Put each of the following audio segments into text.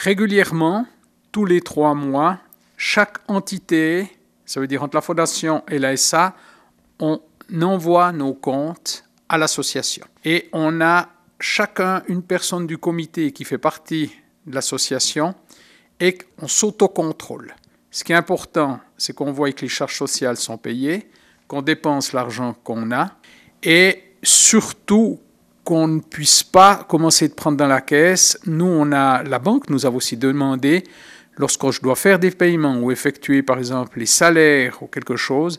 Régulièrement, tous les 3 mois, chaque entité, ça veut dire entre la Fondation et la SA, on envoie nos comptes à l'association. Et on a chacun une personne du comité qui fait partie de l'association et on s'autocontrôle. Ce qui est important, c'est qu'on voit que les charges sociales sont payées, qu'on dépense l'argent qu'on a et surtout qu'on ne puisse pas commencer de prendre dans la caisse. Nous, la banque nous a aussi demandé, lorsque je dois faire des paiements ou effectuer par exemple les salaires ou quelque chose,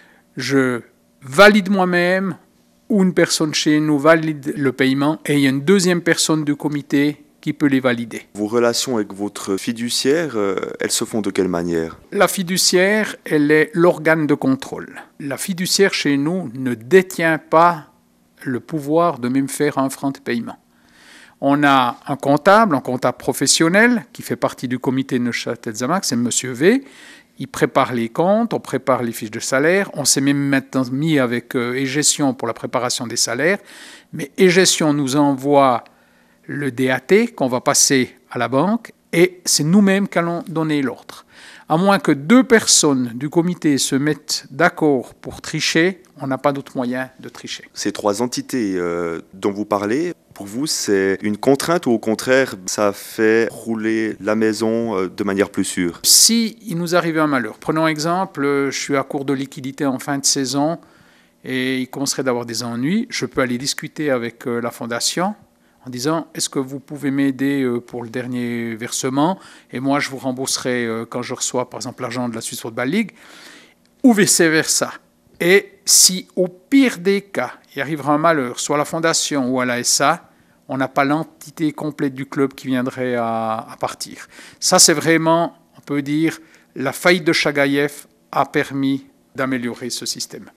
je valide moi-même ou une personne chez nous valide le paiement et il y a une deuxième personne du comité qui peut les valider. Vos relations avec votre fiduciaire, elles se font de quelle manière? La fiduciaire, elle est l'organe de contrôle. La fiduciaire chez nous ne détient pas le pouvoir de même faire un franc de paiement. On a un comptable professionnel, qui fait partie du comité de Neuchâtel-Xamax, c'est M. V. Il prépare les comptes, on prépare les fiches de salaire. On s'est même maintenant mis avec e-gestion pour la préparation des salaires. Mais e-gestion nous envoie le DAT qu'on va passer à la banque et c'est nous-mêmes qui allons donner l'ordre. À moins que 2 personnes du comité se mettent d'accord pour tricher, on n'a pas d'autre moyen de tricher. Ces 3 entités dont vous parlez, pour vous, c'est une contrainte ou au contraire, ça fait rouler la maison de manière plus sûre? Si il nous arrive un malheur, prenons exemple, je suis à court de liquidité en fin de saison et il commencerait d'avoir des ennuis, je peux aller discuter avec la fondation en disant « Est-ce que vous pouvez m'aider pour le dernier versement et moi je vous rembourserai quand je reçois par exemple l'argent de la Swiss Football League » ou vice-versa. Et si au pire des cas, il arrivera un malheur, soit à la fondation ou à la SA, on n'a pas l'entité complète du club qui viendrait à partir. Ça c'est vraiment, on peut dire, la faillite de Chagaïev a permis d'améliorer ce système.